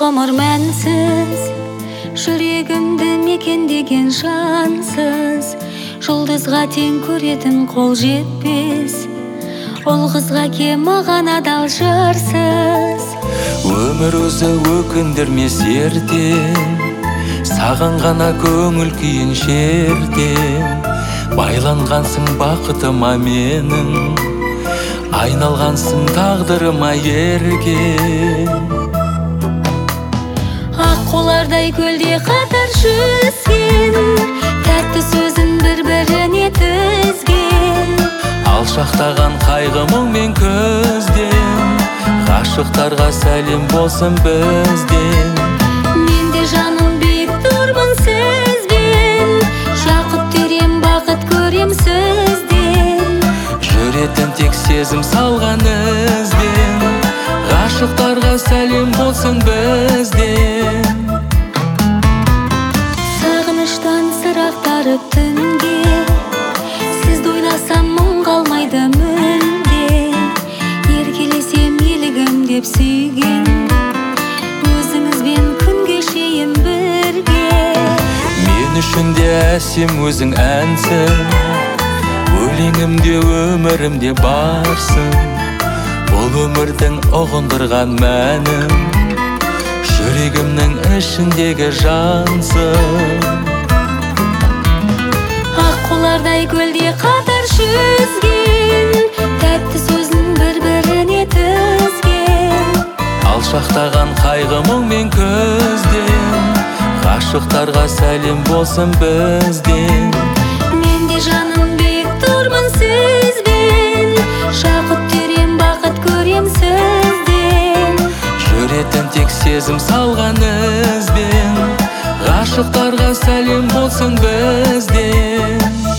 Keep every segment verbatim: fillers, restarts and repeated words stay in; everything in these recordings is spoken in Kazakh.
ғұмыр мәнсіз, жүрегімді мекендеген жансыз, жұлдызға тең көретін қол жетпес, ол қызға кем маған адал жырсыз. Өмір өзі өкіндірмес ертең, саған ғана көңіл күйін шертем. Байланғансың бақытыма менің, айналғансың тағдырыма ерген. Аққулардай көлде қатар жүзген, тәтті сөзін бір-біріне тізген. Алшақтаған қайғы мұңмен көзден, ғашықтарға сәлем болсын бізден. Мен де жаным биік тұрмын сізбен, жақұт терем бақыт көрем сізден. Жүретін тек сезім салған ізбен, ғашықтарға сәлем болсын бізден. Сағыныштан сырақтарып түнге, сізді ойласам мұң қалмайды мүлде. Еркелесем елігім деп сүйген, өзіңізбен күн кешейін бірге. Мен үшін де әсем өзің әнсің, өлеңімде өмірімде барсың. Бұл өмірдің ұғындырған мәнін, жүрегімнің ішіндегі жансың. Аққулардай көлде қатар жүзген, тәтті сөзін бір-біріне тізген. Алшақтаған қайғы мұңмен көзден, ғашықтарға сәлем болсын бізден. Мен де жаным биік тұрмын сізбен, жақұт терем бақыт көрем сізден. Жүретін тек сезім салған ізбен, ғашықтарға сәлем болсын бізден.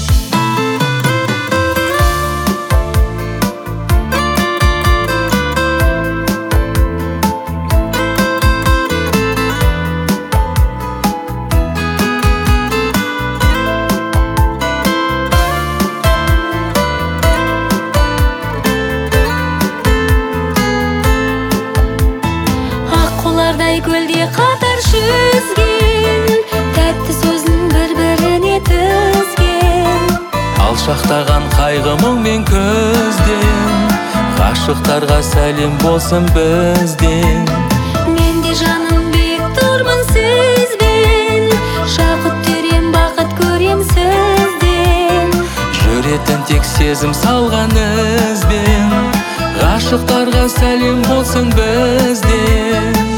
Аққулардай көлде қатар жүзген, тәтті сөзін бір-біріне тізген. Алшақтаған қайғы мұңмен көзден, ғашықтарға сәлем болсын бізден. Мен де жаным биік тұрмын сізбен, жақұт терем бақыт көрем сізден. Жүретін тек сезім салған ізбен, ғашықтарға сәлем болсын бізден.